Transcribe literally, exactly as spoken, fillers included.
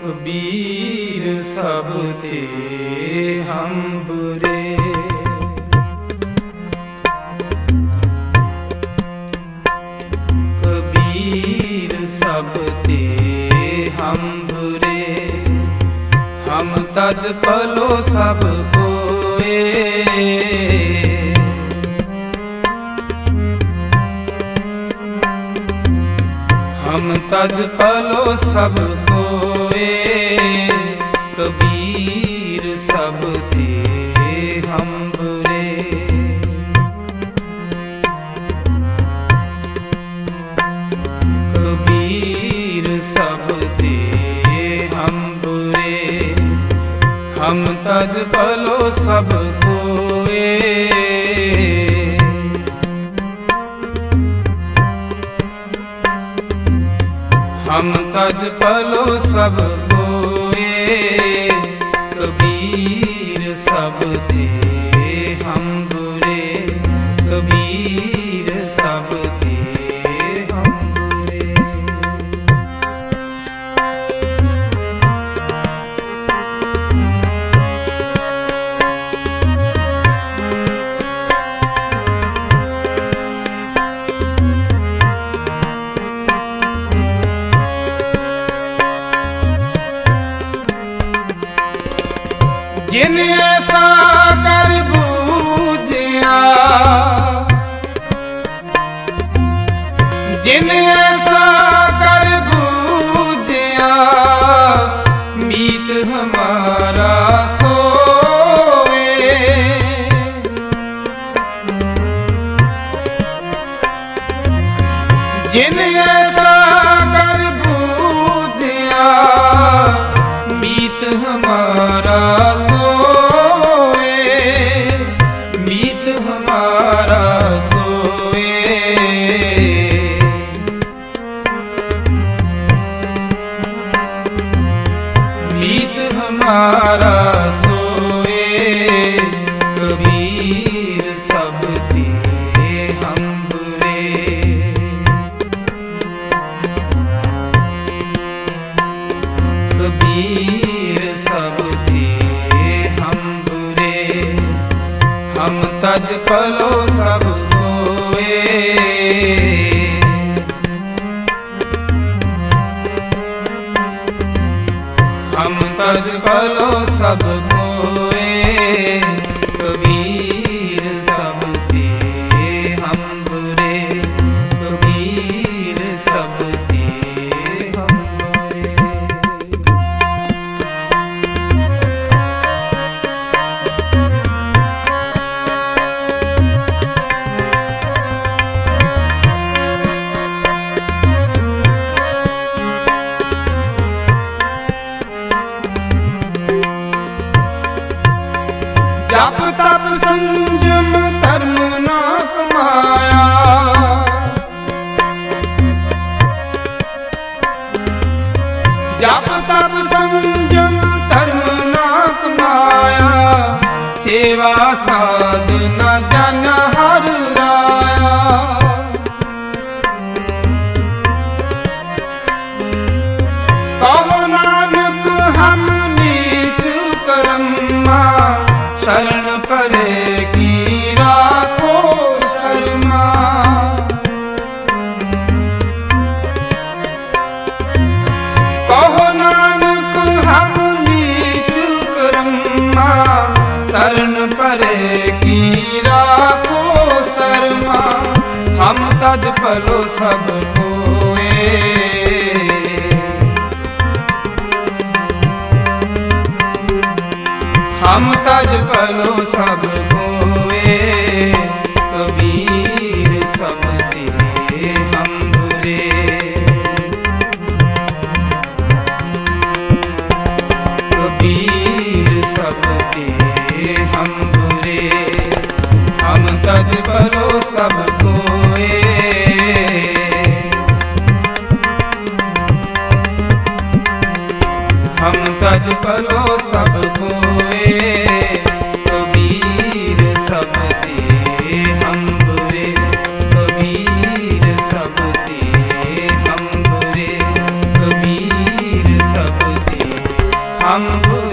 कबीर सब ते हम बुरे। कबीर सब ते हम बुरे, हम तज पलो सब कोए। हम तज पलो सब कोए, कबीर सब ते हम बुरे। कबीर सब ते हम बुरे, हम तज पलो सब कोए। हम तज पलो सब कोए, कबीर सब ते हम बुरे। कबीर सब ते हम बुरे। जिन ऐसा कर बूझिया, जिन ऐसा कर बूझिया, मीत हमारा सोए। जिन ऐसा कर बूझिया, मीत हमारा हमारा सोए। कबीर सब ते हम बुरे। कबीर सब ते हम बुरे, हम तज पलो सब कोए। हम तज पलो सब कोए, कबीर सब ते हम बुरे। कबीर सब ते हम बुरे। जप तप संयम धर्म ना कमाया, जप तप संयम धर्म ना कमाया, सेवा साधना जन हर राया। कहो नानक हम नीच कर्मा, शरण परे की राखो शर्मा। कहो नानक हम नीच कर्मा, शरण परे की राखो शर्मा। हम तज पलो सब कोए, हम तज पलो सब कोए। कबीर सब ते हम बुरे। कबीर सब ते हम बुरे, हम तज पलो सब कोए। हम तज पलो सब कोए, कबीर सब ते हम बुरे। कबीर सब ते हम बुरे, कबीर सब ते ਅੰਬ